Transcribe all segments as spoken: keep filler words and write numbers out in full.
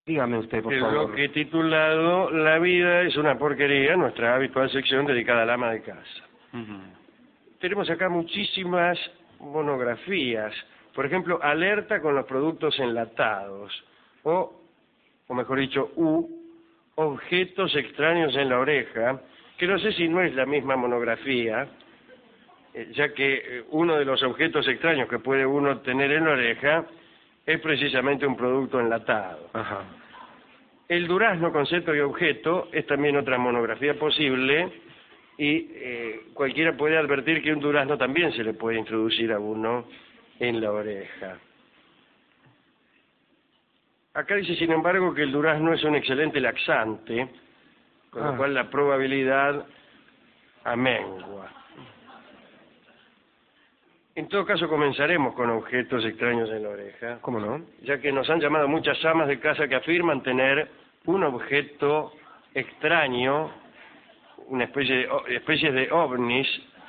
Dígame usted, por el favor. bloque titulado La vida es una porquería, nuestra habitual sección dedicada al ama de casa. Uh-huh. Tenemos acá muchísimas monografías. Por ejemplo, alerta con los productos enlatados. O, o mejor dicho, U, objetos extraños en la oreja, que no sé si no es la misma monografía, eh, ya que eh, uno de los objetos extraños que puede uno tener en la oreja es precisamente un producto enlatado. Ajá. El durazno, concepto y objeto, es también otra monografía posible y eh, cualquiera puede advertir que un durazno también se le puede introducir a uno en la oreja. Acá dice, sin embargo, que el durazno es un excelente laxante, con Ah. lo cual la probabilidad amengua. En todo caso, comenzaremos con objetos extraños en la oreja. ¿Cómo no? Ya que nos han llamado muchas amas de casa que afirman tener un objeto extraño, una especie de, o- especie de ovnis,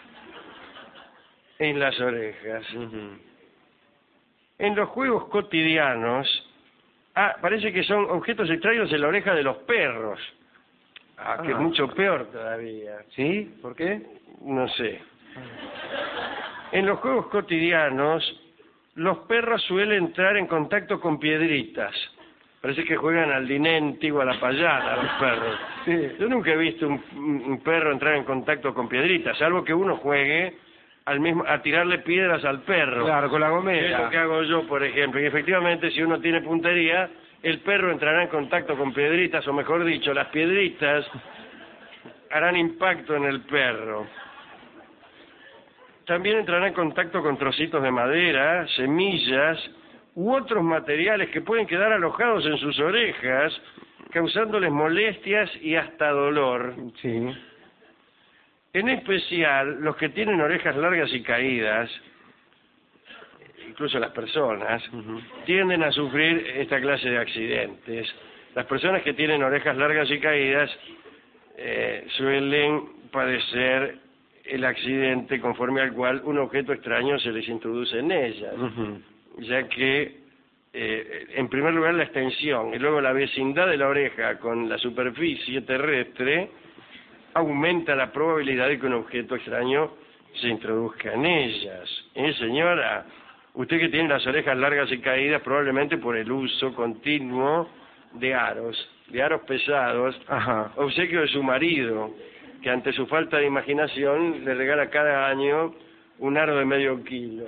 en las orejas. Uh-huh. En los juegos cotidianos, ah, parece que son objetos extraños en la oreja de los perros. Ah, que es Ah. mucho peor todavía. ¿Sí? ¿Por qué? No sé. En los juegos cotidianos, los perros suelen entrar en contacto con piedritas. Parece que juegan al dinenti o a la payada los perros. Sí. Yo nunca he visto un, un perro entrar en contacto con piedritas, salvo que uno juegue al mismo a tirarle piedras al perro. Claro, con la Que es gomera. lo que hago yo, por ejemplo. Y efectivamente, si uno tiene puntería, el perro entrará en contacto con piedritas, o mejor dicho, las piedritas harán impacto en el perro. También entrará en contacto con trocitos de madera, semillas u otros materiales que pueden quedar alojados en sus orejas, causándoles molestias y hasta dolor. Sí. En especial, los que tienen orejas largas y caídas, incluso las personas, Uh-huh. tienden a sufrir esta clase de accidentes. Las personas que tienen orejas largas y caídas eh, suelen padecer el accidente conforme al cual un objeto extraño se les introduce en ellas, Uh-huh. ya que, eh, en primer lugar, la extensión y luego la vecindad de la oreja con la superficie terrestre aumenta la probabilidad de que un objeto extraño se introduzca en ellas. ¿Eh, señora? Usted que tiene las orejas largas y caídas probablemente por el uso continuo de aros, de aros pesados, Ajá. obsequio de su marido, que ante su falta de imaginación le regala cada año un aro de medio kilo.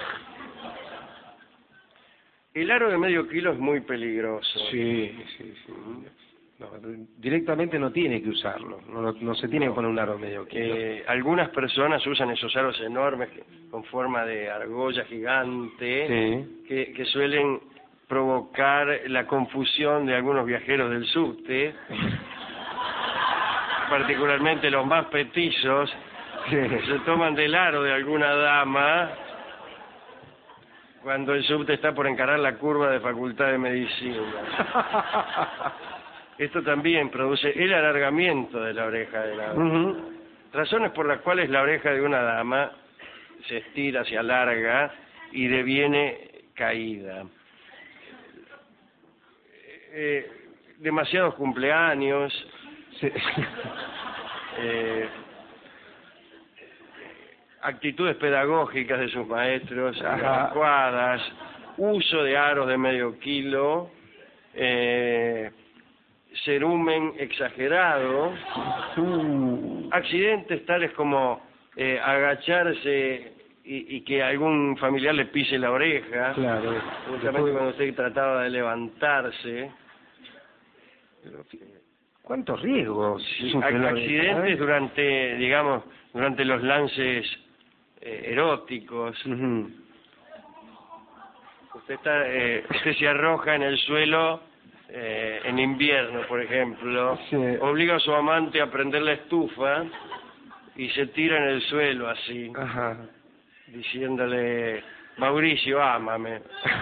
El aro de medio kilo es muy peligroso. Sí, sí, sí. No, directamente no tiene que usarlo. No, no, no se tiene que poner un aro medio kilo. Eh, algunas personas usan esos aros enormes que- con forma de argolla gigante, Sí. que, que suelen provocar la confusión de algunos viajeros del subte, particularmente los más petizos, que se toman del aro de alguna dama cuando el subte está por encarar la curva de Facultad de Medicina. Esto también produce el alargamiento de la oreja de la dama. Uh-huh. Razones por las cuales la oreja de una dama se estira, se alarga y deviene caída. Eh, demasiados cumpleaños, Sí. eh, actitudes pedagógicas de sus maestros Ajá. adecuadas, uso de aros de medio kilo, eh, cerumen exagerado, Uh. accidentes tales como eh, agacharse y, y que algún familiar le pise la oreja, Claro. justamente Después- cuando usted trataba de levantarse. ¿Cuántos riesgos? Sí, sufre la oreja, accidentes eh? durante, digamos, durante los lances eh, eróticos. Ujú. Usted está, eh, usted se arroja en el suelo eh, en invierno, por ejemplo, Sí. obliga a su amante a prender la estufa y se tira en el suelo así, Ajá. diciéndole: Mauricio, ámame.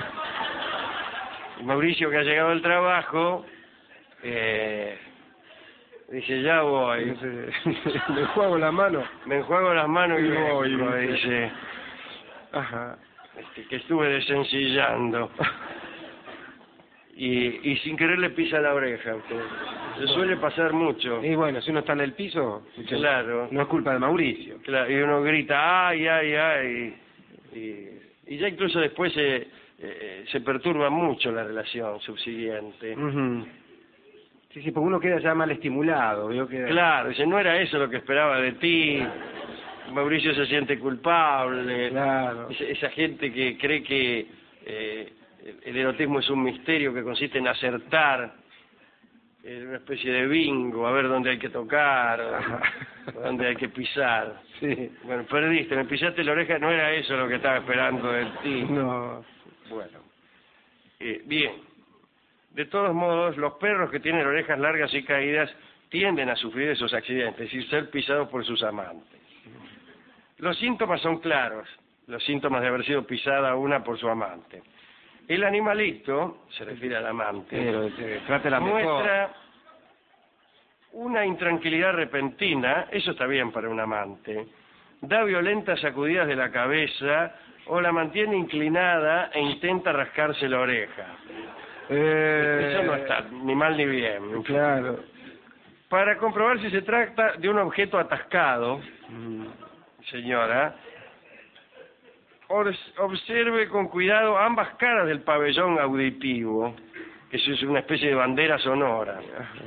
Y Mauricio, que ha llegado al trabajo, eh, dice: ya voy. Me juego la mano. Me enjuago las manos y Y voy, vengo, dice. dice, Ajá. este, que estuve desencillando. y, y sin querer le pisa la oreja a usted. Se suele pasar mucho. Y bueno, si uno está en el piso, Claro. no es culpa de Mauricio. Claro, y uno grita, ay, ay, ay, y, y ya incluso después se, eh, se perturba mucho la relación subsiguiente. Uh-huh. Sí, sí, porque uno queda ya mal estimulado. Veo que... Claro, dice, no era eso lo que esperaba de ti, Mauricio se siente culpable, Claro. esa, esa gente que cree que eh, el erotismo es un misterio que consiste en acertar, en una especie de bingo, a ver dónde hay que tocar, dónde hay que pisar. Sí. Bueno, perdiste, me pisaste la oreja, no era eso lo que estaba esperando de ti. No. Bueno, eh, bien. De todos modos, los perros que tienen orejas largas y caídas tienden a sufrir esos accidentes y ser pisados por sus amantes. Los síntomas son claros, los síntomas de haber sido pisada una por su amante. El animalito, se refiere al amante, Pero, eh, trátela muestra mejor. una intranquilidad repentina, eso está bien para un amante, da violentas sacudidas de la cabeza o la mantiene inclinada e intenta rascarse la oreja. Eh... Eso no está ni mal ni bien. Claro. Para comprobar si se trata de un objeto atascado, señora, observe con cuidado ambas caras del pabellón auditivo, que es una especie de bandera sonora,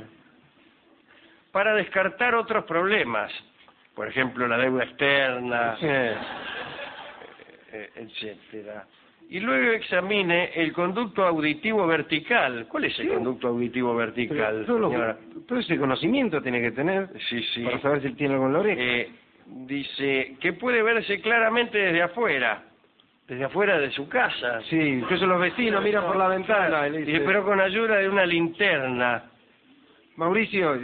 para descartar otros problemas, por ejemplo la deuda externa, Sí. etcétera. Y luego examine el conducto auditivo vertical. ¿Cuál es el Sí. conducto auditivo vertical, Pero todo, lo- señora? todo ese conocimiento tiene que tener Sí, sí. para saber si tiene algo en la oreja. Eh, dice que puede verse claramente desde afuera, desde afuera de su casa. Sí, incluso los vecinos miran por la ventana y le Dice, dicen, pero con ayuda de una linterna. Mauricio,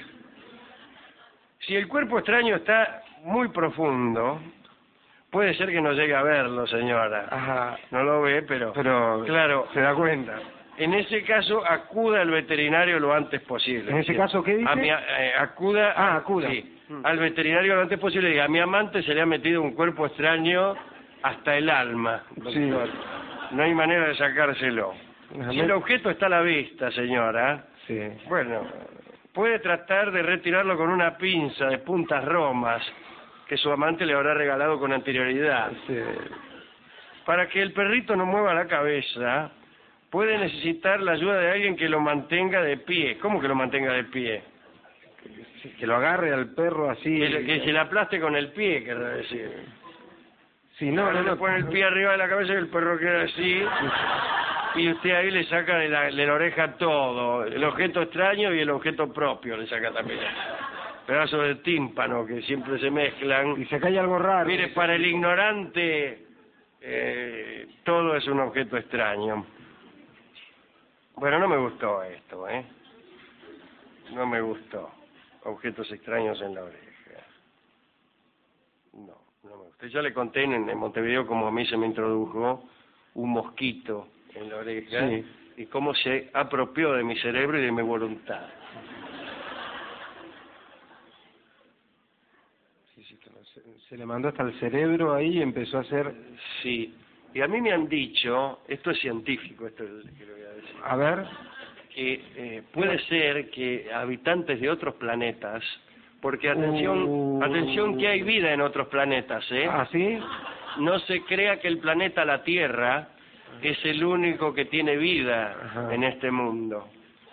Si el cuerpo extraño está muy profundo, puede ser que no llegue a verlo, señora. ajá, No lo ve, pero... pero Claro, se da cuenta. en ese caso acuda al veterinario lo antes posible. ¿En ese Sí. caso qué dice? A mi, eh, acuda, Ah, acuda. sí, Mm. al veterinario lo antes posible. Diga, a mi amante se le ha metido un cuerpo extraño hasta el alma, Sí. doctor. No hay manera de sacárselo. Ajá. Si el objeto está a la vista, señora, Sí. bueno, puede tratar de retirarlo con una pinza de puntas romas que su amante le habrá regalado con anterioridad. Sí. Para que el perrito no mueva la cabeza, puede necesitar la ayuda de alguien que lo mantenga de pie. ¿Cómo que lo mantenga de pie? Que lo agarre al perro así. Que, le- que se le aplaste con el pie, querrá decir. Sí, no, no, le no. pone el pie arriba de la cabeza y el perro queda así, y usted ahí le saca de la, de la oreja todo, el objeto extraño y el objeto propio le saca también. Pedazos de tímpano que siempre se mezclan. Y se cae algo raro. Mire, para el ignorante, eh, todo es un objeto extraño. Bueno, no me gustó esto, ¿eh? No me gustó. Objetos extraños en la oreja. No, no me gustó. Ya le conté en, en Montevideo cómo a mí se me introdujo un mosquito en la oreja, Sí. y cómo se apropió de mi cerebro y de mi voluntad. Sí, sí, claro. Se, se le mandó hasta el cerebro ahí y empezó a hacer... Sí, y a mí me han dicho, esto es científico, esto es lo que le voy a decir, A ver... que eh, puede ser que habitantes de otros planetas, porque atención, Uh. atención que hay vida en otros planetas, ¿eh? ¿Ah, sí? No se crea que el planeta la Tierra es el único que tiene vida Ajá. en este mundo.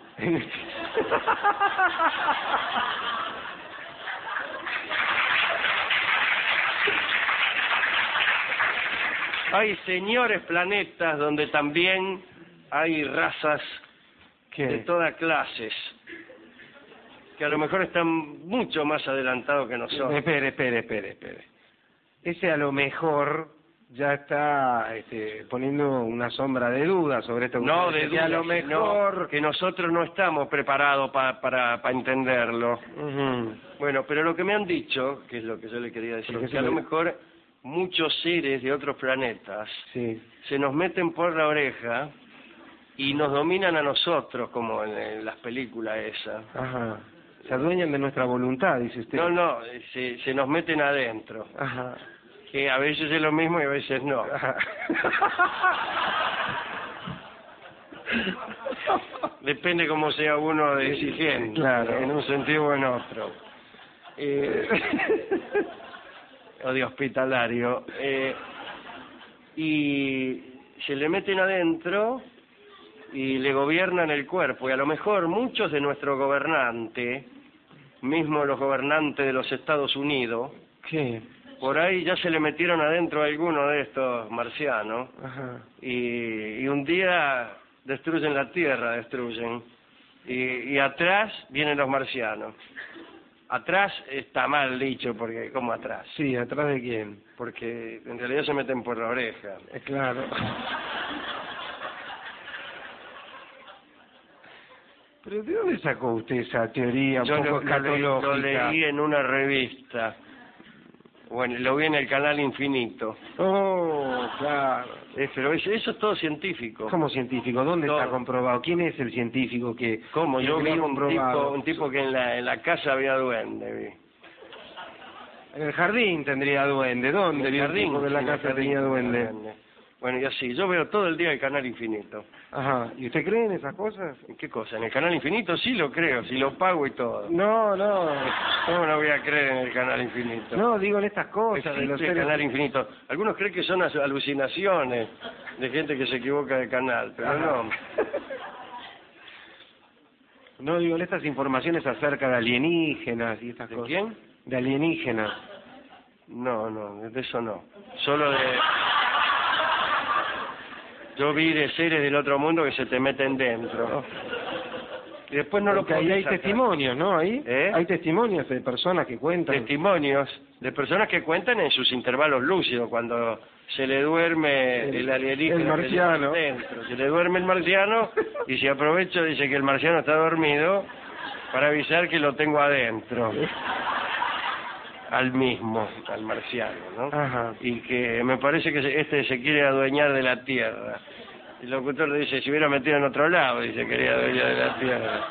Hay señores planetas donde también hay razas ¿Qué? de todas clases, que a lo mejor están mucho más adelantados que nosotros. Espere, espere, espere, espere. Ese a lo mejor ya está este, poniendo una sombra de duda sobre esto. que No, usted de dice, que duda, a lo mejor... no, que nosotros no estamos preparados pa- para, para entenderlo. Ujú. Bueno, pero lo que me han dicho, que es lo que yo le quería decir, Pero que que se a lo le- mejor muchos seres de otros planetas Sí. se nos meten por la oreja y nos dominan a nosotros, como en, en las películas esas. Ajá. Se adueñan de nuestra voluntad, dice usted. No, no, se, se nos meten adentro, Ajá. que a veces es lo mismo y a veces no. Ajá. Depende cómo sea uno de exigente, claro, en un sentido o en otro. Eh, o de hospitalario. Eh, y se le meten adentro y le gobiernan el cuerpo. Y a lo mejor muchos de nuestros gobernantes, mismo los gobernantes de los Estados Unidos, ¿qué? Por ahí ya se le metieron adentro a alguno de estos marcianos. Ajá. Y, y un día destruyen la Tierra, destruyen. Y, y atrás vienen los marcianos. Atrás está mal dicho, porque ¿cómo atrás? Sí, ¿atrás de quién? Porque en realidad se meten por la oreja. Eh, claro. ¿Pero de dónde sacó usted esa teoría Yo un poco lo, lo, le- lo escatológica? leí en una revista. Bueno, lo vi en el canal Infinito. Oh, claro. Eh, pero eso, eso es todo científico. ¿Cómo científico? ¿Dónde Todo. está comprobado? ¿Quién es el científico que...? ¿Cómo? que Yo lo vi ha un tipo, comprobado? un tipo que en la, en la casa había duende, vi. En el jardín tendría duende. ¿Dónde? En el Vi un jardín, tipo que en la sí, en el casa jardín tenía duende. duende. Bueno, y así, yo veo todo el día el canal Infinito. Ajá. ¿Y usted cree en esas cosas? ¿En qué cosa? ¿En el canal Infinito? Sí lo creo, si lo pago y todo. No, no. ¿Cómo no voy a creer en el canal Infinito? No, digo en estas cosas. Existe de los el seres... canal Infinito. Algunos creen que son as- alucinaciones de gente que se equivoca de canal, pero Ajá. no. No, digo en estas informaciones acerca de alienígenas y estas ¿De cosas. quién? De alienígenas. No, no, de eso no. Solo de... Yo vi de seres del otro mundo que se te meten dentro. Y después no lo Porque ahí podés hay sacar. testimonios, ¿no? Ahí ¿Eh? hay testimonios de personas que cuentan. Testimonios de personas que cuentan en sus intervalos lúcidos, cuando se le duerme el, El- alienígena. el marciano. Dentro. Se le duerme el marciano y si aprovecho dice que el marciano está dormido para avisar que lo tengo adentro. Al mismo, al marciano, ¿no? Ajá. Y que me parece que se- este se quiere adueñar de la tierra. El locutor le dice, si hubiera metido en otro lado, dice, quería adueñar de la tierra.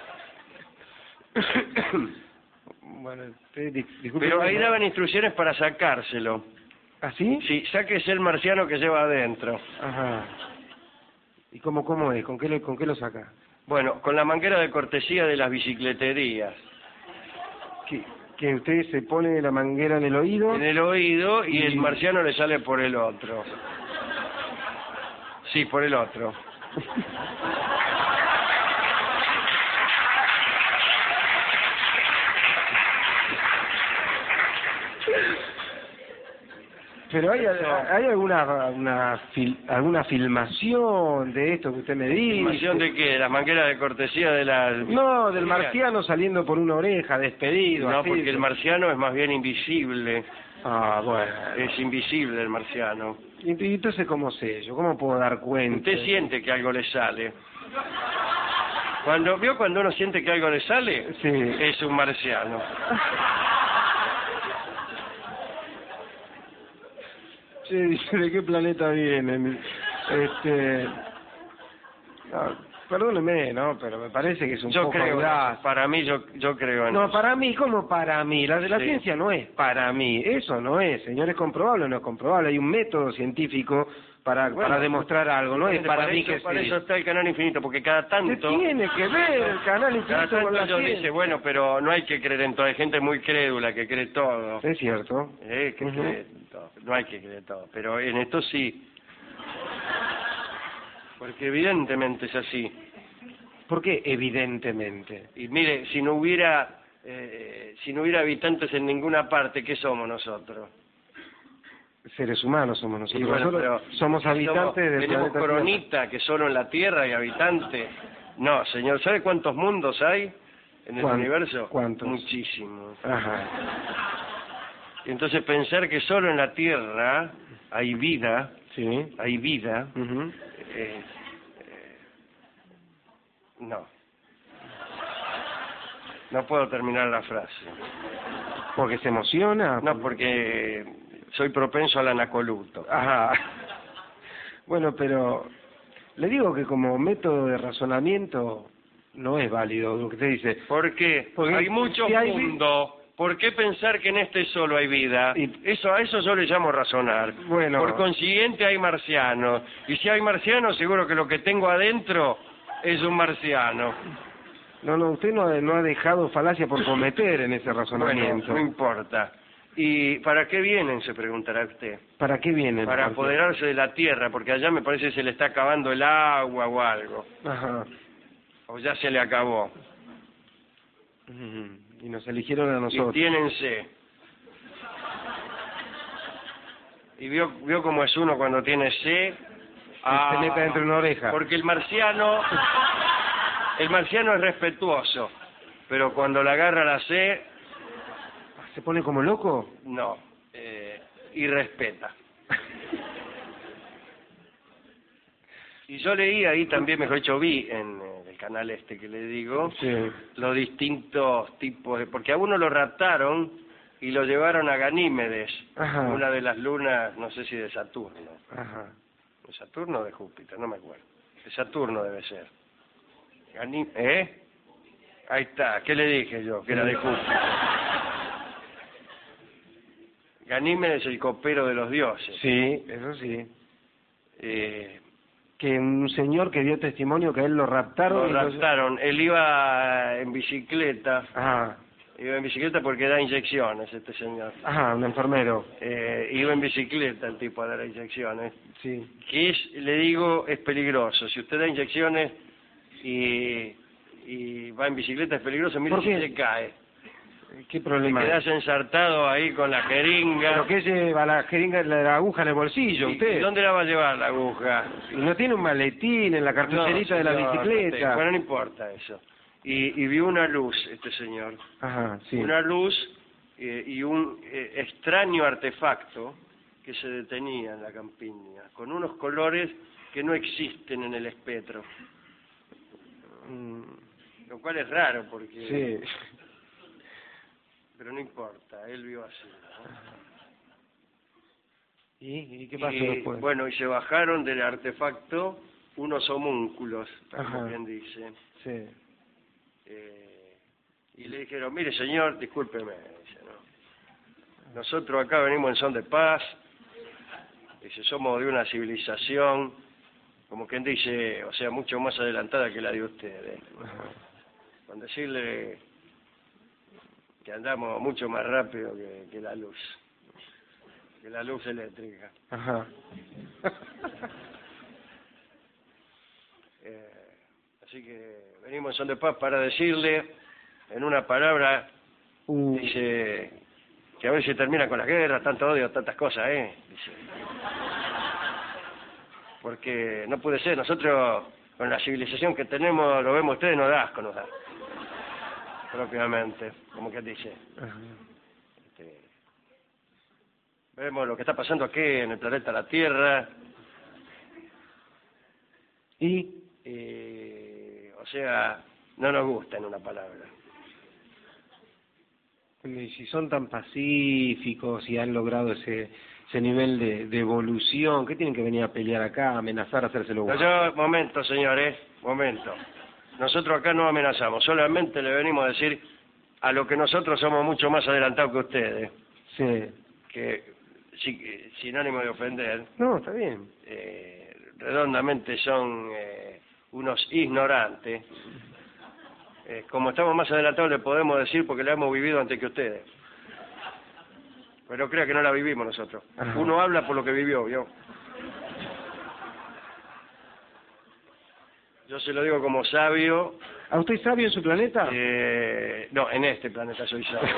Bueno, usted, dis- disculpe. Pero ahí daban instrucciones para sacárselo. ¿Así? Sí, sáquese el marciano que lleva adentro. Ajá. ¿Y cómo, cómo es? ¿Con qué, lo, ¿Con qué lo saca? Bueno, con la manguera de cortesía de las bicicleterías. ¿Que, que usted se pone la manguera en el oído? En el oído y Y- el marciano le sale por el otro. Sí, por el otro. Pero hay, Eso. hay alguna una fil- alguna filmación de esto que usted me dice. ¿Filmación de qué? ¿Las mangueras de cortesía de las... No, del marciano saliendo por una oreja, despedido. No, así. porque el marciano es más bien invisible. Ah, bueno. Es invisible el marciano. Y y entonces, ¿cómo sé yo? ¿Cómo puedo dar cuenta? Usted siente que algo le sale. Cuando vio cuando uno siente que algo le sale, Sí. es un marciano. Che, dice, ¿de qué planeta vienen? Este... no, perdóneme, ¿no? Pero me parece que es un Yo poco creo, audaz. para mí, yo, yo creo en No, eso. para mí, ¿cómo para mí? La de la Sí. ciencia no es para mí. Eso no es, señor. ¿Es comprobable o no es comprobable? Hay un método científico para, Bueno, para demostrar algo. No es para para mí eso, que para sí. eso está el canal Infinito, porque cada ¿Qué tanto... tiene que ver el canal Cada infinito tanto con la ellos ciencia? dicen, bueno, pero no hay que creer en todo. Hay gente muy crédula que cree todo. Es cierto. Eh, que Ujú. cree todo. No hay que creer todo. Pero en esto sí. Porque evidentemente es así. ¿Por qué? Evidentemente. Y mire, si no hubiera eh, si no hubiera habitantes en ninguna parte, ¿qué somos nosotros? Seres humanos somos nosotros. Y bueno, Nosotros pero somos habitantes del tenemos planeta Tierra. cronita que solo en la Tierra hay habitantes. No, señor, ¿sabe cuántos mundos hay en el ¿Cuán- universo? cuántos? Muchísimos. Ajá. Y entonces pensar que solo en la Tierra hay vida, Sí. hay vida, Ujú. eh, eh, no. No puedo terminar la frase. Porque se emociona. No, porque soy propenso al anacoluto. Ajá. Bueno, pero le digo que como método de razonamiento no es válido lo que usted dice. ¿Por qué? Porque hay muchos si hay vi- mundos. ¿Por qué pensar que en este solo hay vida? Y- Eso, a eso yo le llamo razonar. Bueno. Por consiguiente hay marcianos. Y si hay marcianos, seguro que lo que tengo adentro es un marciano. No, no, usted no, ha- no ha dejado falacia por cometer en ese Bueno, razonamiento. no importa. ¿Y para qué vienen? Se preguntará usted. ¿Para qué viene? Para apoderarse de la tierra, porque allá me parece que se le está acabando el agua o algo. Ajá. O ya se le acabó. Ujú. Y nos eligieron a Y nosotros. tienen sed. Y vio, vio cómo es uno cuando tiene sed. Que se meta dentro de una oreja. Porque el marciano, el marciano es respetuoso, pero cuando le agarra la sed, ¿Se pone como loco? no, eh, y respeta. Y yo leí ahí también, mejor dicho, vi en eh, el canal este que le digo, Sí. los distintos tipos de... Porque a uno lo raptaron y lo llevaron a Ganímedes, Ajá. una de las lunas, no sé si de Saturno. Ajá. ¿De Saturno o de Júpiter? No me acuerdo. De Saturno debe ser. Ganí- ¿Eh? Ahí está. ¿Qué le dije yo? Que era de Júpiter. Ganímedes, el copero de los dioses. Sí, eso sí. Eh, Que un señor que dio testimonio que a él lo raptaron. lo y entonces- raptaron. Él iba en bicicleta. Ajá. Iba en bicicleta porque da inyecciones este señor. Ajá, un enfermero. Eh, iba en bicicleta el tipo a dar inyecciones. Sí. Que es, le digo, es peligroso. Si usted da inyecciones y, y va en bicicleta es peligroso. Mire ¿Por si qué? se cae. ¿Qué problema? Quedas ensartado ahí con la jeringa. ¿Pero qué lleva la jeringa, la, la aguja en el bolsillo ¿Y- usted? ¿Y dónde la va a llevar la aguja? ¿Y no tiene un maletín en la cartucherita No, de la señor, no bicicleta? tengo. Bueno, no importa eso. Y, y vio una luz, este señor. Ajá, sí. Una luz eh, y un eh, extraño artefacto que se detenía en la campiña, con unos colores que no existen en el espectro. Mm, Lo cual es raro porque... sí. Pero no importa, él vio así. ¿no? ¿Y, ¿Y qué pasó Y, después? bueno, y se bajaron del artefacto unos homúnculos, Ajá. como bien dice. Sí. Eh, y le dijeron, mire señor, discúlpeme, dice, ¿no? Nosotros acá venimos en son de paz, dice, somos de una civilización, como quien dice, o sea, mucho más adelantada que la de ustedes. Ajá. Con decirle que andamos mucho más rápido que, que la luz, que la luz eléctrica. Ajá. Eh, así que venimos en son de paz para decirle, en una palabra, Uh, dice, que a ver si termina con la guerra, tanto odio, tantas cosas, ¿eh? Dice. Porque no puede ser, nosotros con la civilización que tenemos, lo vemos ustedes, no da asco, nos da. Propiamente, como que dice. ajá. Este, vemos lo que está pasando aquí en el planeta La Tierra, ¿Y? y, o sea, no nos gusta en una palabra. Y si son tan pacíficos y han logrado ese ese nivel de, de evolución, ¿qué tienen que venir a pelear acá, amenazar, hacérselo No, guapo? yo, momento, señores, momento. Nosotros acá no amenazamos, solamente le venimos a decir a lo que nosotros somos mucho más adelantados que ustedes, Sí. que si- sin ánimo de ofender, No, está bien. eh, redondamente son eh, unos ignorantes. Eh, como estamos más adelantados le podemos decir porque la hemos vivido antes que ustedes. Pero crea que no la vivimos nosotros. Ajá. Uno habla por lo que vivió, ¿vio? Yo se lo digo como sabio. ¿A usted es sabio en su planeta? Eh, no, en este planeta soy sabio.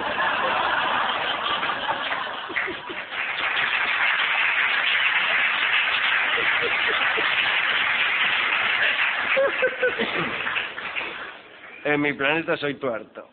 En mi planeta soy tuerto.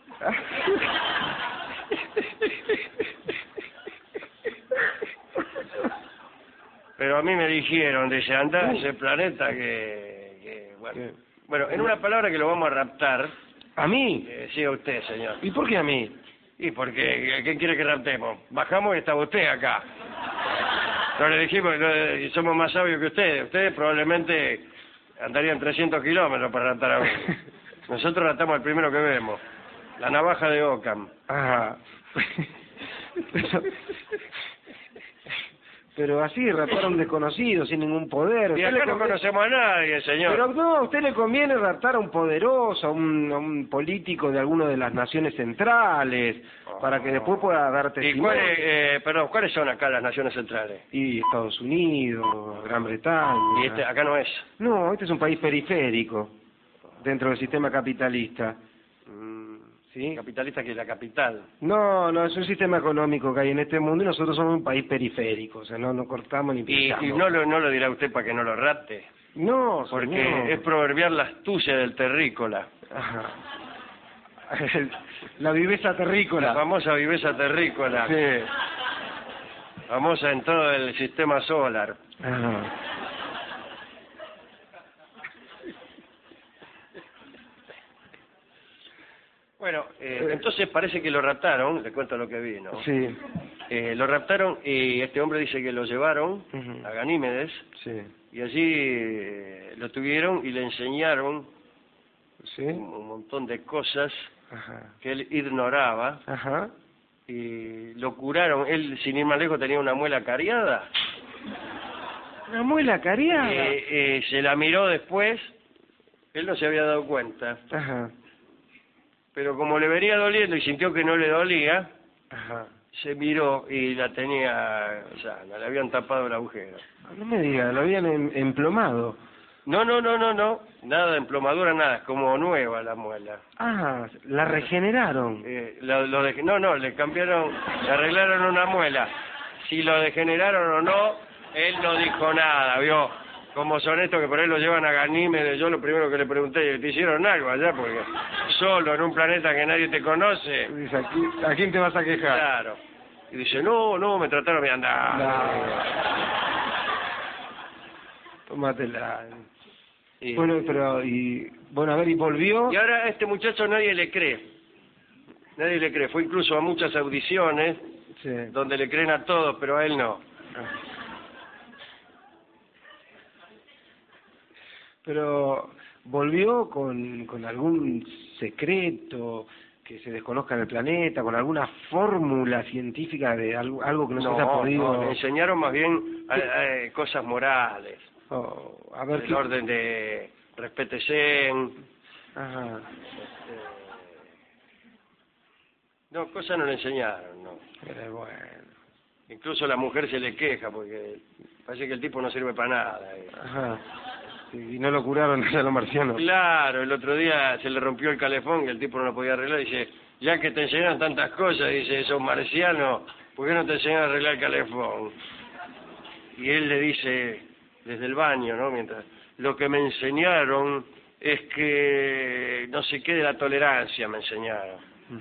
Pero a mí me dijeron, dice, anda a ese planeta que, que bueno. ¿Qué? Bueno, en una palabra que lo vamos a raptar, ¿A mí? eh, siga usted, señor. ¿Y por qué a mí? Y porque, ¿quién quiere que raptemos? Bajamos y está usted acá. No le dijimos que somos más sabios que ustedes. Ustedes probablemente andarían trescientos kilómetros para raptar a uno. Nosotros raptamos el primero que vemos. La navaja de Ockham. Ajá. Pero, Pero así, raptar a un desconocido, sin ningún poder. Y ¿Usted le acá no conviene- conocemos a nadie, señor. Pero no, a usted le conviene raptar a un poderoso, a un, a un político de alguna de las naciones centrales, para que después pueda dar ¿Y testimonio. cuáles, eh, perdón, cuáles son acá las naciones centrales? Y Estados Unidos, Gran Bretaña. Y este, acá no es. No, este es un país periférico dentro del sistema capitalista. Mm, ¿Sí? Capitalista que es la capital. No, no, es un sistema económico que hay en este mundo y nosotros somos un país periférico, o sea, no, no cortamos ni Y, pinchamos. y no, lo, no lo dirá usted para que no lo rapte. No, Porque señor. es proverbial la astucia del terrícola. Ajá. La viveza terrícola. La famosa viveza terrícola. Sí. Famosa en todo el sistema solar. Ajá. Bueno, eh, entonces parece que lo raptaron, le cuento lo que vi, ¿no? Sí. Eh, lo raptaron y este hombre dice que lo llevaron Ujú. a Ganímedes Sí. y allí eh, lo tuvieron y le enseñaron Sí. un, un montón de cosas Ajá. que él ignoraba Ajá. y lo curaron. Él, sin ir más lejos, tenía una muela cariada. Una muela cariada. Eh, eh, se la miró después, él no se había dado cuenta, Ajá. pero como le venía doliendo y sintió que no le dolía, Ajá. se miró y la tenía sana, le habían tapado el agujero. No me diga, lo habían em- emplomado. No, no, no, no, no, nada de emplomadura, nada, es como nueva la muela. Ah, la regeneraron. Eh, lo, lo de, no, no, le cambiaron, le arreglaron una muela. Si lo degeneraron o no, él no dijo nada, ¿vio? Como son estos que por ahí lo llevan a Ganímedes, yo lo primero que le pregunté, ¿te hicieron algo allá? Porque solo en un planeta que nadie te conoce, Dice, ¿a quién, a quién te vas a quejar? claro. Y dice, no, no, me trataron de andar. Tómatela. Y, Bueno, pero, y, bueno, a ver, ¿y volvió? y ahora a este muchacho nadie le cree. Nadie le cree. Fue incluso a muchas audiciones Sí. donde le creen a todos, pero a él no. Pero, ¿volvió con, con algún secreto que se desconozca en el planeta, con alguna fórmula científica de algo, algo que no, se haya podido... no, le enseñaron más bien a- a- cosas morales. Oh, a ver, El qué- orden de respétese. Ajá. No, cosas no le enseñaron, no. Pero bueno. Incluso la mujer se le queja porque parece que el tipo no sirve para nada. eh. Ajá. Sí, y no lo curaron a los marcianos. Claro, el otro día se le rompió el calefón y el tipo no lo podía arreglar. Dice, ya que te enseñaron tantas cosas, dice, esos marcianos, ¿por qué no te enseñan a arreglar el calefón? Y él le dice, desde el baño, ¿no? Mientras, lo que me enseñaron es que no sé qué de la tolerancia me enseñaron.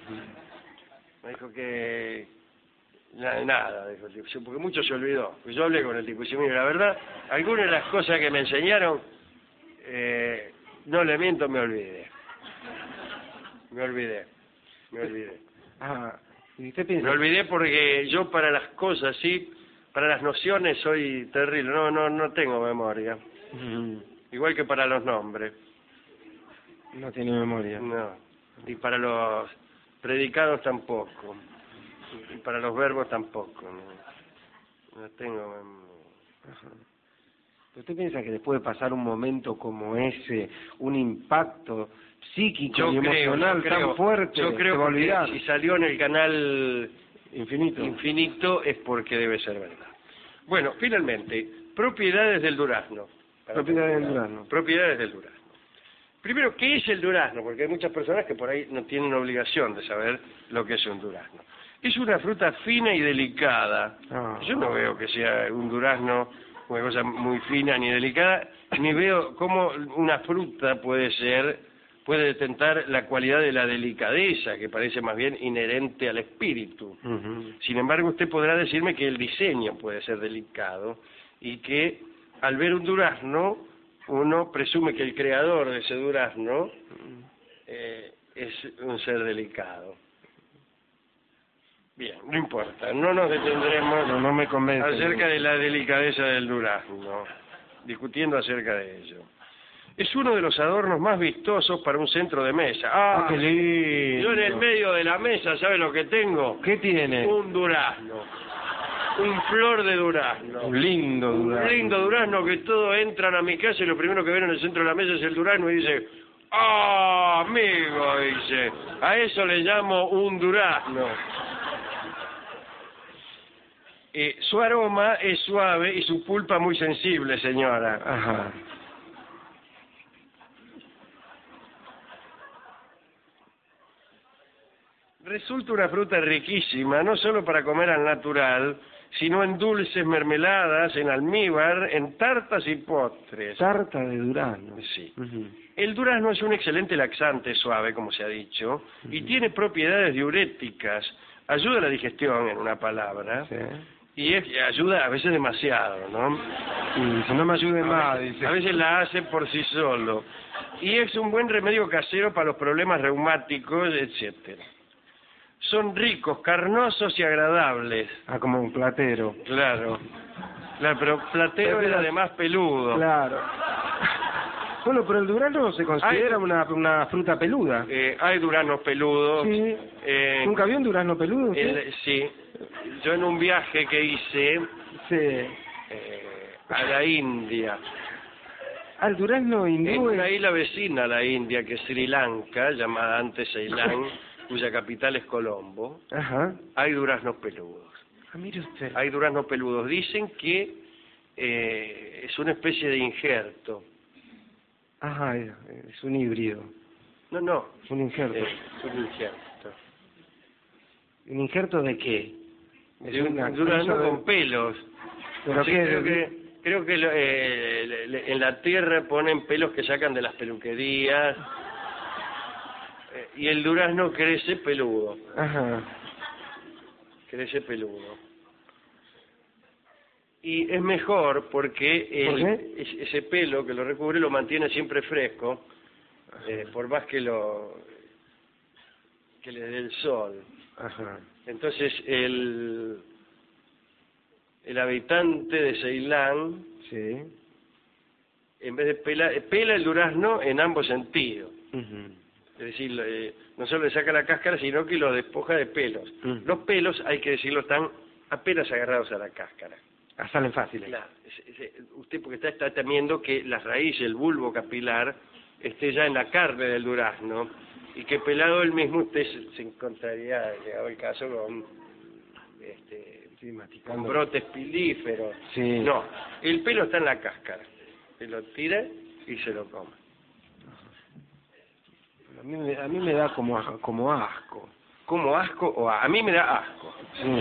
Me dijo que na- nada, dijo el tipo, sí, porque mucho se olvidó. Pues yo hablé con el tipo y dice, mire, la verdad, algunas de las cosas que me enseñaron, eh, no le miento, me olvidé. Me olvidé, me olvidé. Ah, ¿y usted piensa? Me olvidé porque yo para las cosas, sí, para las nociones soy terrible, no, no, no tengo memoria. Ujú. Igual que para los nombres, No tiene memoria. no. Y para los predicados tampoco. Y para los verbos tampoco, no, no tengo memoria. Ajá. ¿Usted piensa que después de pasar un momento como ese, un impacto psíquico Yo y creo, emocional yo creo, tan fuerte, yo se creo va a porque olvidar? si salió en el canal Infinito. infinito es porque debe ser verdad. Bueno, finalmente, propiedades del durazno. Para Propiedades del terminar. durazno. Propiedades del durazno. Primero, ¿qué es el durazno? Porque hay muchas personas que por ahí no tienen obligación de saber lo que es un durazno. Es una fruta fina y delicada. Ah. Yo no veo que sea un durazno una cosa muy fina ni delicada, ni veo cómo una fruta puede ser, puede detentar la cualidad de la delicadeza, que parece más bien inherente al espíritu. Ujú. Sin embargo, usted podrá decirme que el diseño puede ser delicado y que al ver un durazno, uno presume que el creador de ese durazno eh, es un ser delicado. Bien, no importa, no nos detendremos No, no me convence. acerca de la delicadeza del durazno, discutiendo acerca de ello. Es uno de los adornos más vistosos para un centro de mesa. Ah, ¡Ah! qué lindo. Yo en el medio de la mesa, ¿sabe lo que tengo? ¿Qué tiene? Un durazno. un flor de durazno. Un lindo durazno. Un lindo durazno que todos entran a mi casa y lo primero que ven en el centro de la mesa es el durazno y dice, ¡ah, amigo! Dice, a eso le llamo un durazno. Eh, su aroma es suave y su pulpa muy sensible, señora. Ajá. Resulta una fruta riquísima, no solo para comer al natural, sino en dulces, mermeladas, en almíbar, en tartas y postres. Tarta de durazno. Sí. Uh-huh. El durazno es un excelente laxante suave, como se ha dicho, uh-huh. y tiene propiedades diuréticas. Ayuda a la digestión, en una palabra. Sí. Y es, ayuda a veces demasiado, ¿no? Y si no me ayude a más, veces, dice. A veces la hace por sí solo. Y es un buen remedio casero para los problemas reumáticos, etcétera. Son ricos, carnosos y agradables. Ah, como un platero. Claro. Claro, pero platero es además peludo. Claro. Bueno, pero el durazno se considera hay, una, una fruta peluda. Eh, hay duraznos peludos. Sí. Eh, ¿Nunca vio un durazno peludo? El, sí. Yo en un viaje que hice sí. eh, a la India. Al durazno hindú. En una isla vecina a la India, que es Sri Lanka, llamada antes Ceilán, cuya capital es Colombo. Ajá. Hay duraznos peludos. Ah, mire usted. Hay duraznos peludos. Dicen que eh, es una especie de injerto. Ajá, es un híbrido. No, no. Un injerto. Eh, es un injerto. ¿Un injerto de qué? De un durazno de... con pelos. ¿Pero sí, qué? Creo que, creo que eh, en la tierra ponen pelos que sacan de las peluquerías. Eh, y el durazno crece peludo. Ajá. Crece peludo. Y es mejor porque el, ¿Por qué? ese pelo que lo recubre lo mantiene siempre fresco, eh, por más que lo que le dé el sol. Ajá. Entonces el el habitante de Ceilán, sí, en vez de pela, pela el durazno en ambos sentidos. Uh-huh. Es decir, eh, no solo le saca la cáscara, sino que lo despoja de pelos. Uh-huh. Los pelos, hay que decirlo, están apenas agarrados a la cáscara. Ah, salen fáciles. Claro, es, es, usted porque está, está temiendo que las raíces, el bulbo capilar, esté ya en la carne del durazno, y que pelado él mismo usted se, se encontraría, llegado el caso, con, este, sí, con brotes pilíferos. Sí. No, el pelo está en la cáscara. Se lo tira y se lo come. A mí, me, a mí me da como, como asco. ¿Como asco o a, a mí me da asco? Sí.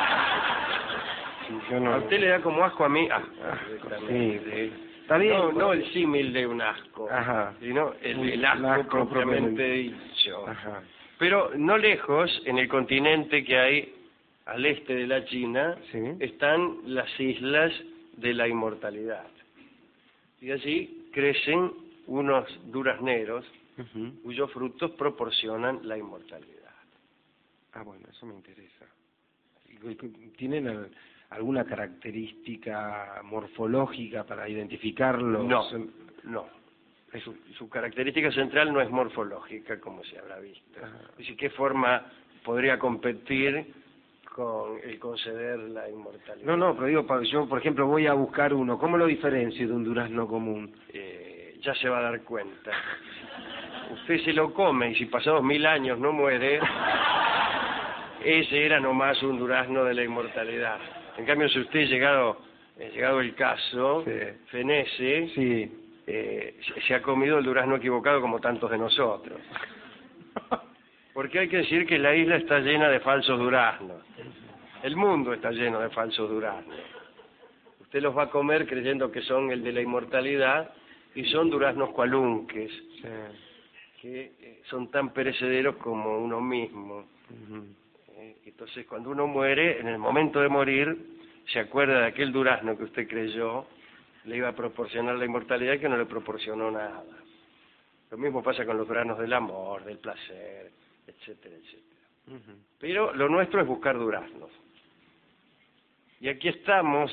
Yo no... A usted le da como asco, a mí asco. Sí, sí. Está bien. No, no el símil de un asco, Ajá. sino el, el El asco, asco propiamente propiamente. dicho. Ajá. Pero no lejos, en el continente que hay al este de la China, sí, están las islas de la inmortalidad. Y allí crecen unos durazneros uh-huh. cuyos frutos proporcionan la inmortalidad. Ah, bueno, eso me interesa. ¿Tienen alguna característica morfológica para identificarlos? No, no. Su, su característica central no es morfológica, como se habrá visto. Ajá. Es decir, ¿qué forma podría competir con el conceder la inmortalidad? No, no, pero digo, yo, por ejemplo, voy a buscar uno. ¿Cómo lo diferencio de un durazno común? Eh, ya se va a dar cuenta. Usted se lo come y si pasados mil años no muere, ese era nomás un durazno de la inmortalidad. En cambio, si usted, llegado, eh, llegado el caso, sí. fenece, sí. Eh, se ha comido el durazno equivocado como tantos de nosotros. Porque hay que decir que la isla está llena de falsos duraznos. El mundo está lleno de falsos duraznos. Usted los va a comer creyendo que son el de la inmortalidad y son duraznos cualunques, sí. que eh, son tan perecederos como uno mismo. Uh-huh. eh, entonces, cuando uno muere, en el momento de morir, se acuerda de aquel durazno que usted creyó le iba a proporcionar la inmortalidad y que no le proporcionó nada. Lo mismo pasa con los duraznos del amor, del placer, etcétera, etcétera. Uh-huh. Pero lo nuestro es buscar duraznos. Y aquí estamos,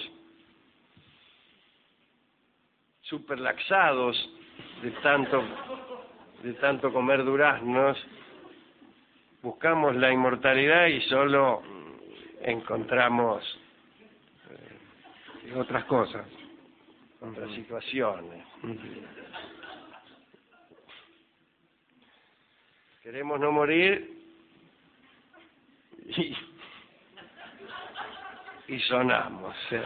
superlaxados de tanto, de tanto comer duraznos, buscamos la inmortalidad y solo encontramos otras cosas. Otras situaciones. Queremos no morir y, y sonamos. Sí.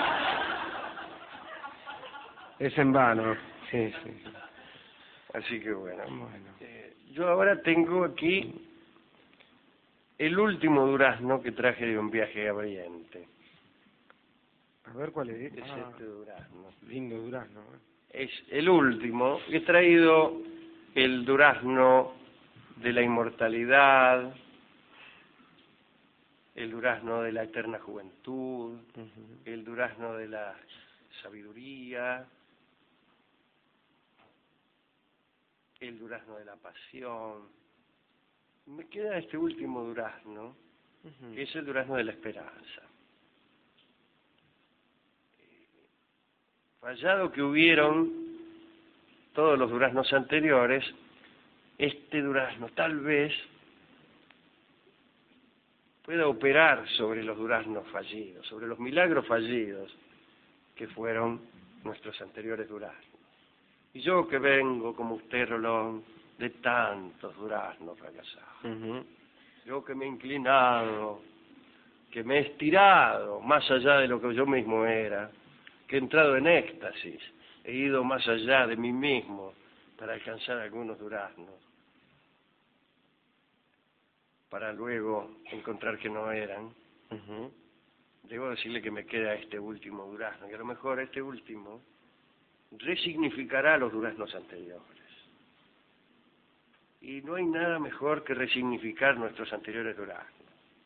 Es en vano. Sí, sí. Así que bueno. Bueno. Eh, yo ahora tengo aquí el último durazno que traje de un viaje a Briente. A ver cuál es. Es Ah, este durazno. lindo durazno. ¿eh? Es el último. He traído el durazno de la inmortalidad, el durazno de la eterna juventud, Uh-huh. el durazno de la sabiduría, el durazno de la pasión. Me queda este último durazno, Uh-huh. que es el durazno de la esperanza. Fallado que hubieron todos los duraznos anteriores, este durazno tal vez pueda operar sobre los duraznos fallidos, sobre los milagros fallidos que fueron nuestros anteriores duraznos. Y yo que vengo, como usted, Rolón, de tantos duraznos fracasados, Uh-huh. yo que me he inclinado, que me he estirado más allá de lo que yo mismo era, que he entrado en éxtasis, he ido más allá de mí mismo para alcanzar algunos duraznos, para luego encontrar que no eran. Uh-huh. Debo decirle que me queda este último durazno, y a lo mejor este último resignificará los duraznos anteriores. Y no hay nada mejor que resignificar nuestros anteriores duraznos.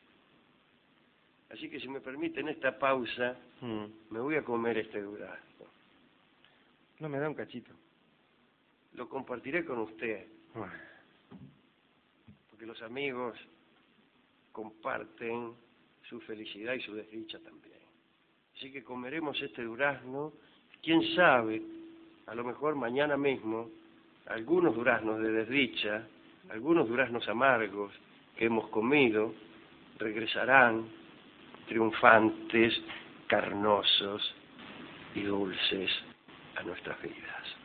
Así que si me permiten esta pausa, Uh-huh. me voy a comer este durazno. No me da un cachito. Lo compartiré con usted, Bueno. porque los amigos comparten su felicidad y su desdicha también. Así que comeremos este durazno, quién sabe, a lo mejor mañana mismo, algunos duraznos de desdicha, algunos duraznos amargos que hemos comido, regresarán triunfantes, carnosos y dulces a nuestras vidas.